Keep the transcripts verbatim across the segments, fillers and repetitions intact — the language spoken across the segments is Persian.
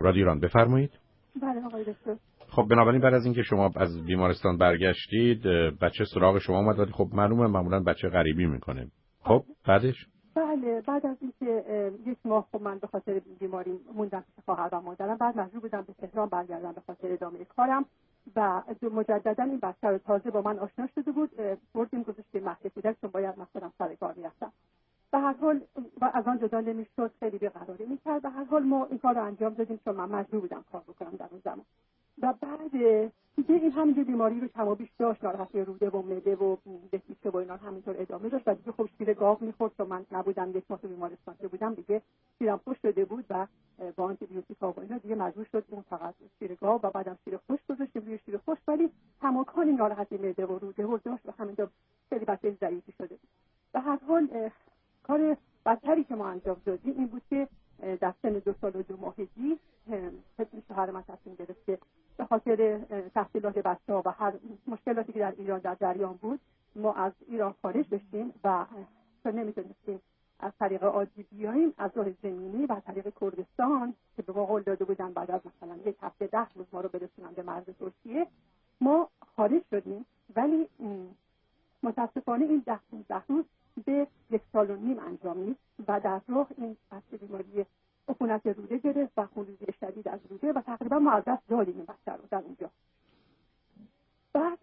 رادیو ایران. بفرمایید. بله آقای دکتر. خب بنابراین بعد از اینکه شما از بیمارستان برگشتید بچه سراغ شما اومد، ولی خب معلومه معمولا بچه غریبی میکنه. خب بعدش؟ بله بعد از اینکه یک ماه خب من به خاطر بیماری موندم پیش خواهر و مادرم، بعد مجبور بودم به تهران برگردم به خاطر ادامه کارم و مجددا این بچه رو تازه با من آشنا شده بود، بردیم گذاشتیم مهد کودک چون باید من خودم سر کار میرفتم. به هر حال و از آن جدا نمیشد، خیلی بی‌قراری میکرد. به هر حال ما این کار رو انجام دادیم چون من مجبور بودم کار بکنم در اون زمان. و بعد دیگه این همینجور بیماری رو کم و بیش داشت، ناراحتی روده و معده و دهلیچه و اینا همینطور ادامه داشت و دیگه خب شیر گاو میخورد چون من نبودم، یک ماه تو بیمارستان بودم، دیگه شیرم خوش شده بود و با آنتی بیوتیکا و اینا دیگه مجبور شد اون فقط شیر گاو و بعدم شیر خوش گذاشتیم روی شیر خوش، ولی کماکان این ناراحتی معده و روده و داشت و همینجا خیلی بچه ضعیفی شده بود. به هر حال کار بدتری که ما انجام دادیم این بود که در سن دو سال و دو ماهگی پدر شوهر من تصمیم گرفت که به خاطر تحصیلات بچه‌ها و هر مشکلاتی که در ایران در جریان بود ما از ایران خارج بشیم و چون نمیتونستیم از طریق عادی بیاییم از راه زمینی و از طریق کردستان که به ما قول داده بودن بعد از مثلا یک هفته ده روز ما رو برسونن به مرز ترکیه ما خارج شدیم، ولی متاسفانه این ده پانزده روز به یک سال و نیم انجامید و در راه این بچه بیماری عفونت روده گرفت و خونریزی شدید از روده و تقریبا ما از دست دادیم این بچه رو در اونجا. بعد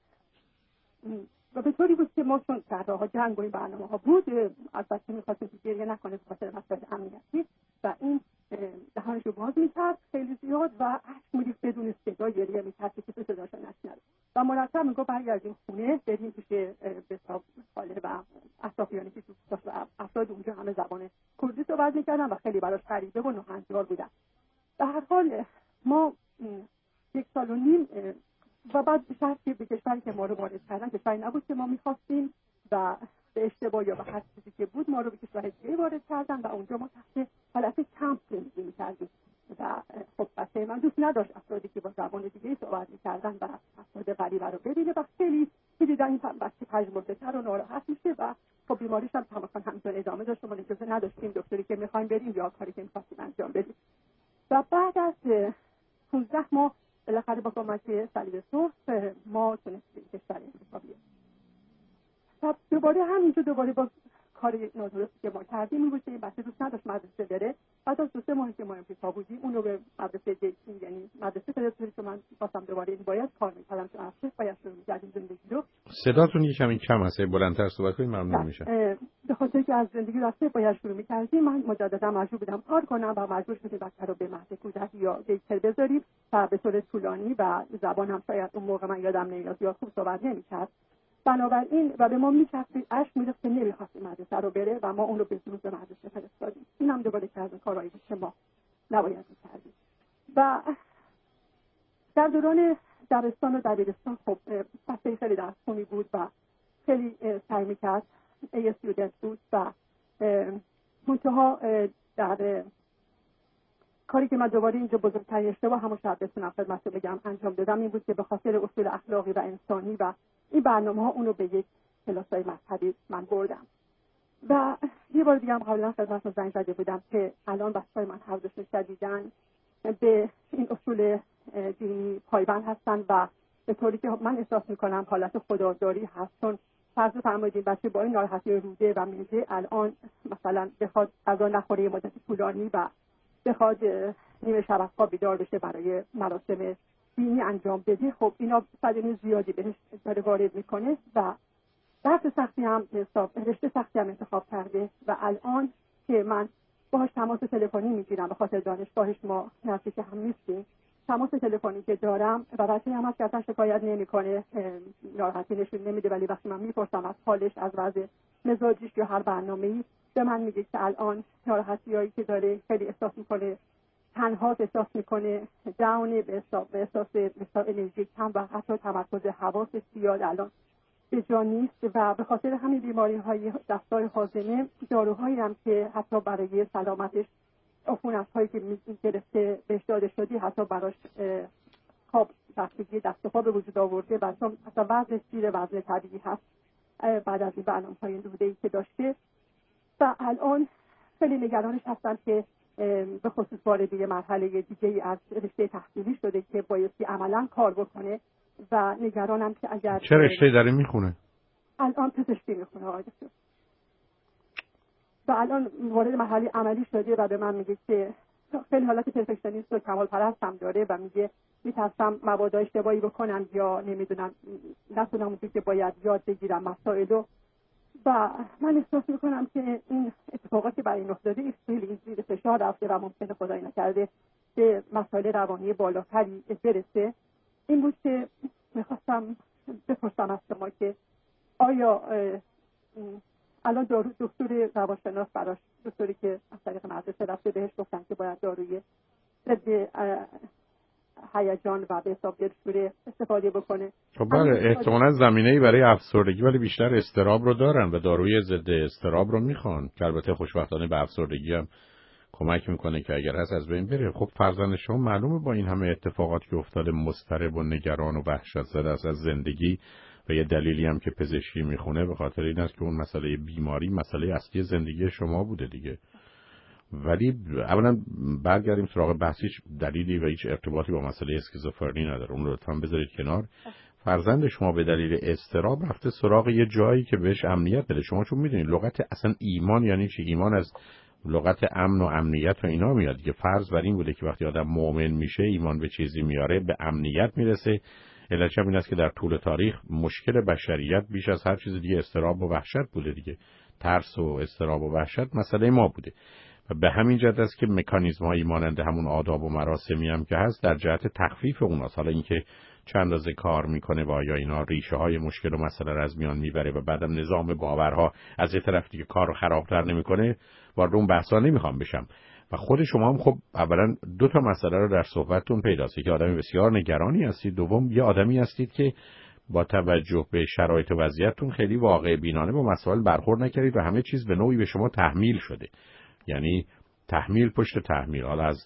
و به طوری بود که ما چون سرها جنگ و این برنامه ها بود از بچه میخواستیم که گریه نکنه به خاطر مسائل امنیتی و این دهانش رو باز میکرد خیلی زیاد و اشک میریخت بدون صدا گریه میکرد که کسی صداشو نشنوه و مرتب میگفت برگردیم خونه بریم پیش به حساب خاله و اطرافیانی که دوست داشت و افراد اونجا همه زبان کردی صحبت میکردن و خیلی براش غریبه و ناهنجار بودن. به هر حال ما یک سال و نیم و بعد به شرط که به کشوری که ما رو وارد کردن کشوری نبود که ما میخواستیم و به اشتباه یا به هر چیزی که بود ما رو به کشور دیگه وارد کردن و اونجا ما تحت حالت کمپ زندگی میکردیم و خب بچه من دوست نداشت افرادی که با زبان دیگه صحبت میکردن و افراد غریبه رو ببینه و خیلی که دیدن این بچه پژمرده‌تر و ناراحت میشه و خب بیماریش هم تمام همینطور ادامه داشت و ما اجازه نداشتیم دکتری که میخوایم بریم یا کاری که میخواستیم انجام بدیم. و بعد از پانزده ماه بالاخره با کمک صلیب سرخ ما تونستیم کشور انتخاب بیاریم. و دوباره همینجا دوباره با کار نادرستی که ما کردیم این بود که این بچه دوست نداشت مدرسه بره. بعد از دو سه ماهی که ما امریکا بودیم اون رو به مدرسه دیگه یعنی مدرسه فرستادیم که من خواستم دوباره این باید کار می‌کردم چون اصلا باید شروع می‌کردیم زندگی رو. صداتون یکم این کم هست، بلندتر صحبت کنید ممنون میشم. به خاطر که از زندگی راسته باید شروع می‌کردیم من مجددا مجبور بودم کار کنم و مجبور شدیم بچه رو به مهد کودک یا دیگر بذاریم و به طور طولانی و زبان هم شاید اون موقع من یادم نمیاد یا خوب صحبت نمی‌کرد. بنابراین و به ما می‌چسبید اشک می‌ریخت که نمی‌خواست مدرسه رو بره و ما اون رو به زور به مدرسه فرستادیم. این هم دوباره که از کارهایی بود که ما نباید می‌کردیم. و در دوران دبستان و دبیرستان خب بچه خیلی درس‌خونی بود و خیلی سعی می‌کرد ای استودنت بود و منتها در کاری که من دوباره اینجا بزرگترین اشتباه همون شب بتونم خدمت رو بگم انجام دادم این بود که به خاطر اصول اخلاقی و انسانی و این برنامه ها اونو به یک کلاسای مذهبی من بردم. و یه بار دیگه هم قبلا خدمتتون زنگ زده بودم که الان بچه‌های من هر دوشون شدیدن به این اصول دینی پایبند هستن و به طوری که من احساس میکنم حالت خودآزاری هست. چون فرض فرمایید این بچه با این ناراحتی روده و معده الان مثلا بخواد غذا نخوره مدت طولانی و بخواد نیمه شب خواب بیدار بشه برای مراسم دینی انجام بده، خب اینا صدمه زیادی بهش داره وارد میکنه و درس سختی هم حساب رشته سختی هم انتخاب کرده و الان که من باهاش تماس تلفنی میگیرم به خاطر دانشگاهش ما نزدیک هم نیستیم، تماس تلفنی که دارم و بچه هم هست که اصلا شکایت نمیکنه، ناراحتی نشون نمیده، ولی وقتی من میپرسم از حالش از وضع مزاجش یا هر برنامه‌ای به من میگه که الان ناراحتیایی که داره خیلی احساس میکنه، تنها احساس میکنه، داون به حساب به احساس مثلا انرژی کم و حتی تمرکز حواسش زیاد الان به جا نیست و به خاطر همین بیماری‌های دستگاه هاضمه داروهایی هم که حتی برای سلامتش عفونت‌هایی که گرفته بهش داده شدی حتی براش خواب بستگی دست و پا به وجود آورده و چون اصلا وزنش زیر وزن طبیعی هست بعد از این برنامه‌های روده‌ای که داشته و الان خیلی نگرانش هستن که به خصوص وارد یه مرحله دیگه از رشته تحصیلی شده که بایستی عملا کار بکنه و نگرانم که اگر چه رشته داره میخونه؟ الان پزشکی میخونه آقای دکتر و الان وارد مرحله عملی شده و به من میگه که خیلی حالت پرفکشنیست و کمال پرست هم داره و میگه میترسم مبادا اشتباهی بکنم یا نمیدونم نتونم اونجور که باید یاد بگیرم مسائلو و من احساس میکنم که این اتفاقاتی برای این افتاده خیلی زیر فشار رفته و ممکنه خدای نکرده به مسائل روانی بالاتری برسه. این بود که میخواستم بپرسم از شما که آیا الان دارو دکتر روانشناس براش دکتری که از طریق مدرسه رفته بهش گفتن که باید داروی ضد هیجان و به حساب دلشوره استفاده بکنه. خب بله احتمالاً زمینه‌ای برای افسردگی ولی بیشتر اضطراب رو دارن و داروی ضد اضطراب رو میخوان که البته خوشبختانه به افسردگی هم کمک میکنه که اگر هست از بین بره. خب فرزند شما معلومه با این همه اتفاقاتی که افتاده مضطرب و نگران و وحشت زده است از زندگی و یه دلیلی هم که پزشکی میخونه به خاطر این است که اون مسئله بیماری مسئله اصلی زندگی شما بوده دیگه. ولی اولا برگردیم سراغ بحثیش دلیلی و هیچ ارتباطی با مسئله اسکیزوفرنی نداره، اون رو لطفاً بذارید کنار. فرزند شما به دلیل اضطراب رفته سراغ یه جایی که بهش امنیت بده. شما چون میدونید لغت اصلا ایمان یعنی چی؟ ایمان از لغت امن و امنیت و اینا میاد دیگه. فرض بر این بوده که وقتی آدم مؤمن میشه ایمان به چیزی میاره به امنیت میرسه. علتش این است که در طول تاریخ مشکل بشریت بیش از هر چیز دیگه اضطراب و وحشت بوده دیگه. ترس و اضطراب و وحشت مسئله ما بوده. و به همین جهت است که مکانیزم‌هایی مانند همون آداب و مراسمی هم که هست در جهت تخفیف اوناست. حالا اینکه چند اندازه کار میکنه و آیا اینا ریشه های مشکل و مسئله را از میان میبره و بعدم نظام باورها از یه طرف دیگه کار رو خرابتر نمیکنه، وارد اون بحثا نمیخوام بشم. و خود شما هم خب اولا دو تا مسئله رو در صحبتتون پیداست که آدمی بسیار نگرانی هستید، دوم یه آدمی هستید که با توجه به شرایط و وضعیتتون خیلی واقع بینانه با مسائل برخورد نکردید و همه چیز به نوعی به شما تحمیل شده. یعنی تحمیل پشت تحمیل، حالا از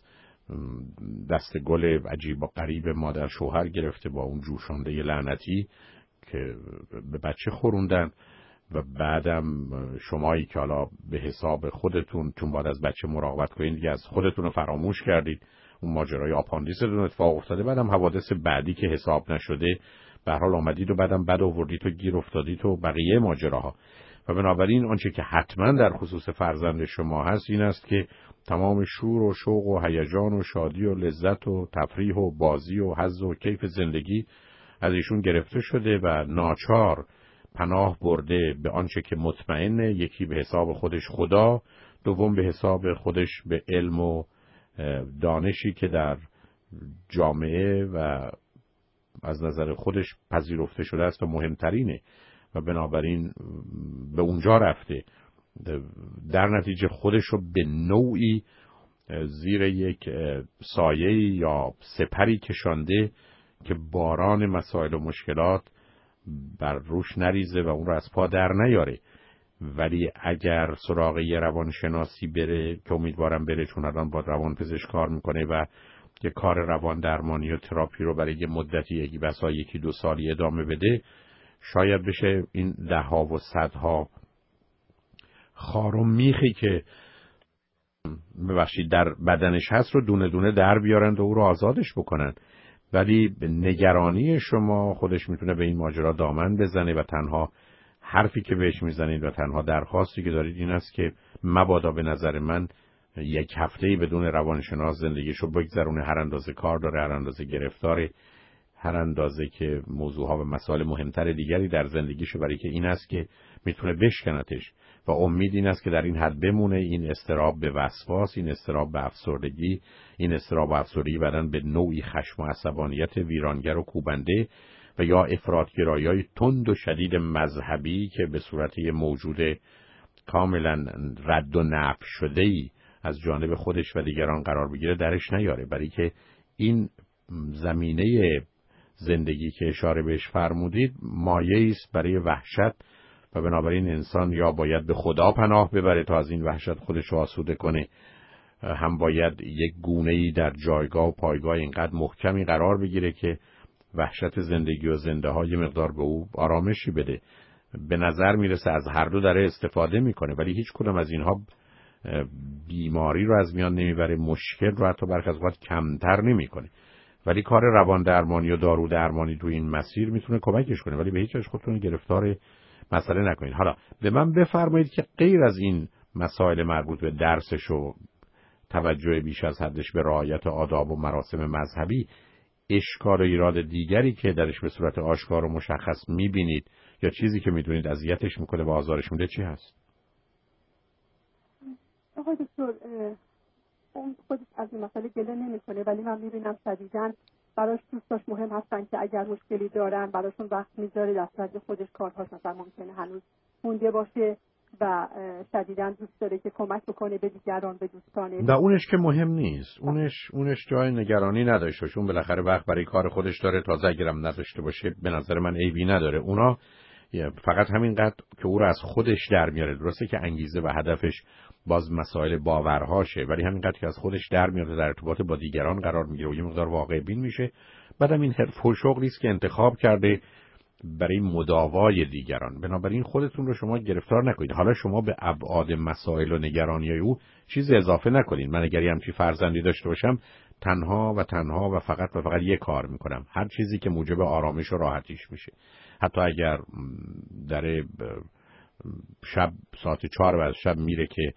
دست گل عجیب و غریب مادر شوهر گرفته با اون جوشانده لعنتی که به بچه خوروندن و بعدم شمایی که حالا به حساب خودتون چون باید از بچه مراقبت کنید دیگه از خودتون رو فراموش کردید، اون ماجرای آپاندیستون اتفاق افتاده، بعدم حوادث بعدی که حساب نشده به هر حال آمدید و بعدم بد آوردید و گیر افتادید و بقیه ماجراها. و بنابراین آنچه که حتما در خصوص فرزند شما هست این است که تمام شور و شوق و هیجان و شادی و لذت و تفریح و بازی و حظ و کیف زندگی از ایشون گرفته شده و ناچار پناه برده به آنچه که مطمئنه، یکی به حساب خودش خدا، دوم به حساب خودش به علم و دانشی که در جامعه و از نظر خودش پذیرفته شده است و مهمترینه و بنابراین به اونجا رفته. در نتیجه خودش رو به نوعی زیر یک سایه یا سپری کشانده که باران مسائل و مشکلات بر روش نریزه و اون رو از پا در نیاره. ولی اگر سراغ یه روانشناسی بره که امیدوارم بره چون الان با روانپزشک کار میکنه و یه کار روان درمانی و تراپی رو برای یه مدتی یکی بسا یکی دو سالی ادامه بده، شاید بشه این ده ها و صدها خار و میخی که ببخشید در بدنش هست رو دونه دونه در بیارند و او رو آزادش بکنن. ولی نگرانی شما خودش میتونه به این ماجرا دامن بزنه و تنها حرفی که بهش میزنید و تنها درخواستی که دارید این است که مبادا به نظر من یک هفته‌ای بدون روانشناس زندگیشو بگذرونه، هر اندازه کار داره، هر اندازه گرفتاره، هر اندازه که موضوعها و مسائل مهمتر دیگری در زندگیشو، برای که این است که میتونه بشکنتش و امید این است که در این حد بمونه. این اضطراب به وسواس، این اضطراب به افسردگی، این اضطراب و افسردگی بعدن به نوعی خشم و عصبانیت ویرانگر و کوبنده و یا افراط‌گرایی‌های تند و شدید مذهبی که به صورت یه موجود کاملا رد و نفی شده‌ای از جانب خودش و دیگران قرار بگیره درش نیاره. برای که این زمینه زندگی که اشاره بهش فرمودید مایه‌ای است برای وحشت و بنابراین انسان یا باید به خدا پناه ببره تا از این وحشت خودش رو آسوده کنه، هم باید یک گونه‌ای در جایگاه و پایگاه اینقدر محکمی قرار بگیره که وحشت زندگی و زنده ها یه مقدار به او آرامشی بده. به نظر میرسه از هر دو داره استفاده میکنه ولی هیچ کدوم از اینها بیماری رو از میان نمیبره، مشکل رو حتی برخی از اوقات کمتر نمیکنه. ولی کار روان درمانی و دارو درمانی تو این مسیر میتونه کمکش کنه، ولی به هیچ وجه خودتون گرفتار مسئله نکنید. حالا به من بفرمایید که غیر از این مسائل مربوط به درسش و توجه بیش از حدش به رعایت آداب و مراسم مذهبی، اشکال و ایراد دیگری که درش به صورت آشکار و مشخص میبینید یا چیزی که میدونید اذیتش میکنه و آزارش میده چی هست؟ آقای دکتر، اون خودش از این مسئله گله نمیکنه، ولی من میبینم شدیداً براش دوستاش مهم هستن که اگر مشکلی دارن براشون وقت میذاره، در صورتی خودش کارهاش مثلا ممکنه هنوز مونده باشه و شدیداً دوست داره که کمک بکنه به دیگران، به دوستانه. و اونش که مهم نیست، اونش اونش جای نگرانی نداشته، چون بالاخره وقت برای کار خودش داره، تازه اگرم نداشته باشه به نظر من عیبی نداره. اونا فقط همینقدر که او رو از خودش در میاره. درسته که انگیزه و هدفش باز مسائل باورهاشه، ولی همینقدر که از خودش در میاره در ارتباط با دیگران قرار میگیره و یه مقدار واقع بین میشه. بعدم این حرف و شغلی است که انتخاب کرده برای مداوای دیگران. بنابراین خودتون رو شما گرفتار نکنید. حالا شما به ابعاد مسائل و نگرانی او چیز اضافه نکنید. من اگه همچین فرزندی داشته باشم تنها و تنها و فقط و فقط یک کار میکنم، هر چیزی که موجب آرامش و راحتیش میشه. حتی اگر در شب ساعت چهار بعد شب میره که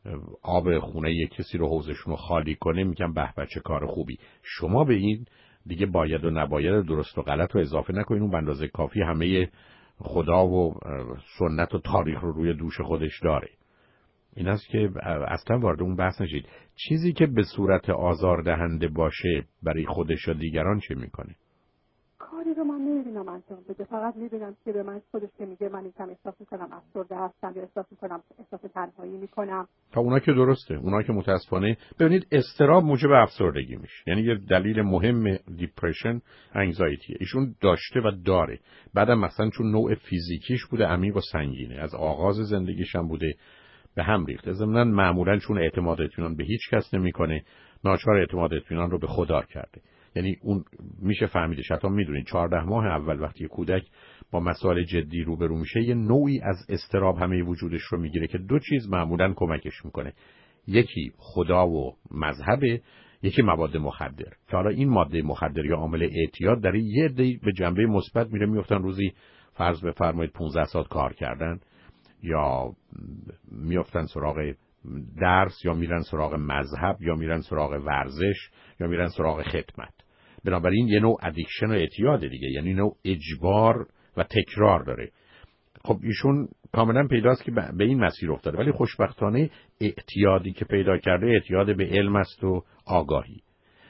آب خونه یک کسی رو حوضشون رو خالی کنه، میگم به به چه کار خوبی. شما به این دیگه باید و نباید درست و غلط رو اضافه نکنین. اون به اندازه کافی همه خدا و سنت و تاریخ رو روی دوش خودش داره. این است که اصلا وارد اون بحث نشید. چیزی که به صورت آزاردهنده باشه برای خودش و دیگران چه میکنه؟ کاری رو من نمیبینم انجام بده. فقط میبینم که به من خودش که میگه من اینکم احساس میکنم افسرده هستم یا احساس میکنم احساس تنهایی میکنم. تا اونا که درسته، اونا که متاسفانه ببینید اضطراب موجب افسردگی میشه. یعنی یه دلیل مهم دیپرشن انگزایتیه. ایشون داشته و داره. بعدم مثلا چون نوع فیزیکیش بوده عمیق و سنگینه، از آغاز زندگیش هم بوده به هم ریخته. ضمناً معمولاً چون اعتماد اطمینان به هیچ کس نمیکنه، ناچار اعتماد اطمینان رو به خدا کرده. یعنی اون میشه فهمیدش. حتی میدونید چهارده ماه اول وقتی کودک با مسائل جدی روبرو میشه یه نوعی از اضطراب همه وجودش رو میگیره که دو چیز معمولاً کمکش میکنه. یکی خدا و مذهب، یکی مواد مخدر. که حالا این ماده مخدر یا عامل اعتیاد در یه عده به جنبه مثبت میره، میافتن روزی فرض بفرمایید پانزده ساعت کار کردن، یا میافتن سراغ درس، یا میرن سراغ مذهب، یا میرن سراغ ورزش، یا میرن سراغ خدمت. بنابراین یه نوع ادیکشن و اعتیاد دیگه، یعنی نوع اجبار و تکرار داره. خب ایشون کاملا پیداست که به این مسیر افتاده، ولی خوشبختانه اعتیادی که پیدا کرده اعتیاد به علم است و آگاهی.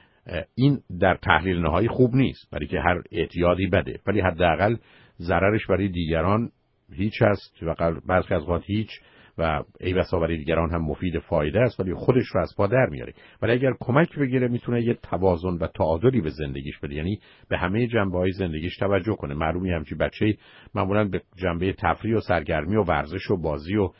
این در تحلیل نهایی خوب نیست، برای که هر اعتیادی بده، ولی حداقل ضررش برای دیگران هیچ است و بعضی از اوقات هیچ، و ای بسا برای دیگران هم مفید فایده است، ولی خودش رو از پا در میاره. ولی اگر کمک بگیره میتونه یه توازن و تعادلی به زندگیش بده، یعنی به همه جنبه‌های زندگیش توجه کنه. معلومه همچین بچه‌ای معمولاً به جنبه تفریح و سرگرمی و ورزش و بازی و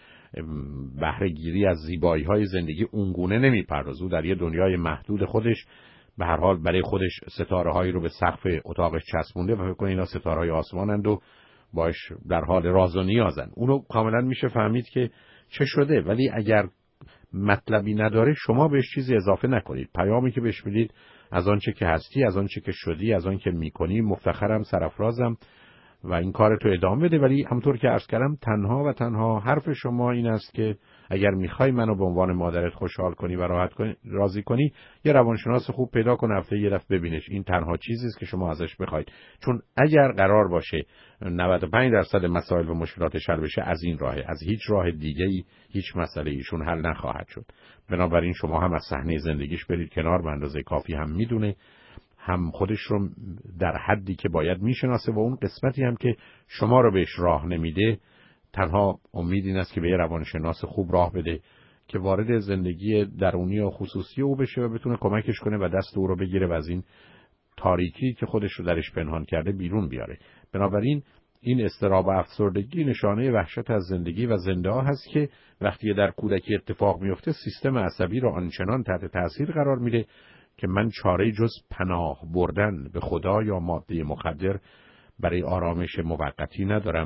بهره گیری از زیبایی‌های زندگی اونگونه نمیپردازه. او در یه دنیای محدود خودش به هر حال برای خودش ستاره‌هایی رو به سقف اتاقش چسبونده و فکر کنه اینا ستاره‌های آسمانند و باش در حال راز و نیازن. اونو کاملا میشه فهمید که چه شده، ولی اگر مطلبی نداره شما بهش چیزی اضافه نکنید. پیامی که بهش میدید از آنچه که هستی، از آنچه که شدی، از آنچه میکنی مفتخرم، سرافرازم و این کارتو ادامه بده. ولی همطور که عرض کردم تنها و تنها حرف شما این است که اگر میخوای منو به عنوان مادرت خوشحال کنی و راحت کنی، راضی کنی، یه روانشناس خوب پیدا کن، هفته یه دفعه ببینش. این تنها چیزی است که شما ازش بخواید. چون اگر قرار باشه نود و پنج درصد مسائل و مشکلاتش حل بشه، از این راهه، از هیچ راه دیگه‌ای هیچ مسئله ایشون حل نخواهد شد. بنابراین شما هم از صحنه زندگیش برید کنار، به اندازه کافی هم میدونه، هم خودش رو در حدی که باید میشناسه و اون قسمتی هم که شما رو بهش راه نمیده، تنها امید این است که به یه روانشناس خوب راه بده که وارد زندگی درونی و خصوصی او بشه و بتونه کمکش کنه و دست او رو بگیره و از این تاریکی که خودش رو درش پنهان کرده بیرون بیاره. بنابراین این اضطراب و افسردگی نشانه وحشت از زندگی و زنده ها هست که وقتی در کودکی اتفاق میفته سیستم عصبی رو آنچنان تحت تاثیر قرار میده که من چاره جز پناه بردن به خدا یا ماده مخدر برای آرامش موقتی ندارم.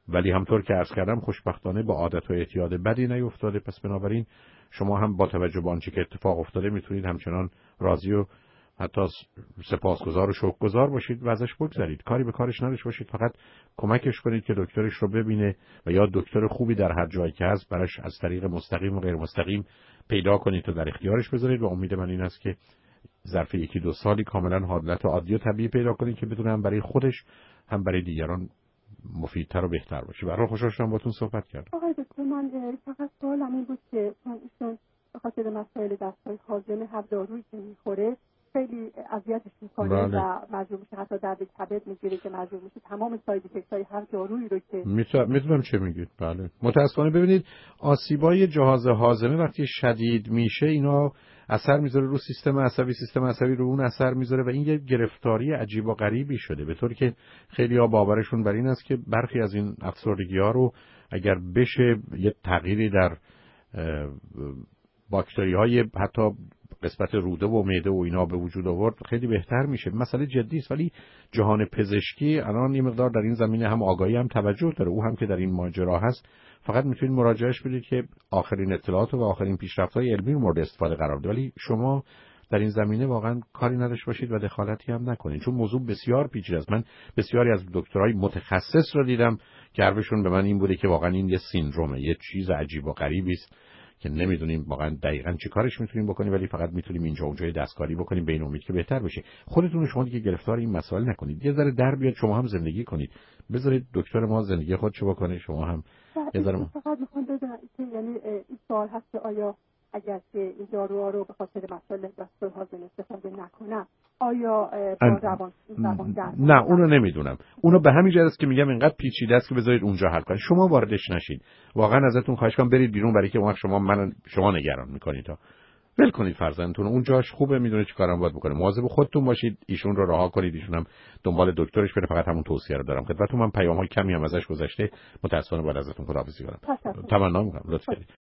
ولی همطور که عرض کردم خوشبختانه با عادت و اعتیاد بدی نیفتاده. پس بنابراین شما هم با توجه به آنچه که اتفاق افتاده میتونید همچنان راضی و حتی سپاسگزار و شکرگزار باشید و ازش بگذرید، کاری به کارش نداشته باشید، فقط کمکش کنید که دکترش رو ببینه و یا دکتر خوبی در هر جایی که هست براش از طریق مستقیم و غیر مستقیم پیدا کنید و در اختیارش بذارید و امید من این است که ظرف یکی دو سالی کاملا حالت عادی و طبیعی پیدا کنید که بدون هم برای خودش هم برای دیگران مفیدتر و بهتر باشه. برای خوشحال شدم باهاتون صحبت کردم. آقای دکتر من فقط سوالم این بود که چون ایشون به خاطر مسائل دستگاه هاضمه هر دارویی که میخوره خیلی اذیتش میکنه بله. و مجبور میشه حتی درد کبد میگیره که مجبور میشه تمام ساید افکت های هر دارویی رو که میتونم چه میگید. بله متاسفانه ببینید آسیبای جهاز هاضمه وقتی شدید میشه اینا اثر میذاره رو سیستم عصبی، سیستم عصبی رو اون اثر میذاره و این یه گرفتاری عجیب و غریبی شده، به طوری که خیلی‌ها باورشون بر این است که برخی از این افسردگی‌ها رو اگر بشه یه تغییری در باکتری‌های حتی قسمت روده و معده و اینا به وجود آورد خیلی بهتر میشه. مسئله جدی است، ولی جهان پزشکی الان یه مقدار در این زمینه هم آگاهی هم توجه داره. او هم که در این ماجرا هست فقط میتونید مراجعهش بدید که آخرین اطلاعات و آخرین پیشرفت‌های علمی رو مورد استفاده قرار بده، ولی شما در این زمینه واقعا کاری نداشته باشید و دخالتی هم نکنید، چون موضوع بسیار پیچیده است. من بسیاری از دکترای متخصص رو دیدم که حرفشون به من این بوده که واقعا این یه سیندرومه، یه چیز عجیب و غریبی است که نمیدونیم واقعا دقیقاً چی کارش میتونیم بکنیم، ولی فقط میتونیم اینجا اونجا دستکاری بکنیم به این امید که بهتر بشه. خودتون شما دیگه گرفتار این مسائل نکنید، یه ذره در بیاد، شما هم زندگی کنید، بذارید دکتر ما زندگی خودشو بکنه، شما هم یه ذره ما... فقط میخوام بدونم که یعنی این سوال هست که آیا اگر که این داروها رو به خاطر مسائل دستگاه هاضمه استفاده نکنم آیا با روان روان درمان؟ نه اونو نمیدونم، اونو به همین جهت است که میگم اینقدر پیچیده است که بذارید اونجا حل کنید، شما واردش نشید. واقعا ازتون خواهش کنم برید بیرون، برای که اون وقت شما من شما نگران میکنید. تا ول کنید فرزندتون، اونجاش خوبه، میدونه چیکارم باید بکنه. مواظب خودتون باشید، ایشون رو رها کنید، ایشون هم دنبال دکترش بره. فقط همون توصیه رو دارم. خدمتتون من پیام‌های کمی هم ازش گذشته، متأسفانه باید ازتون خداحافظی کنم. تمنا می‌کنم، لطف کنید.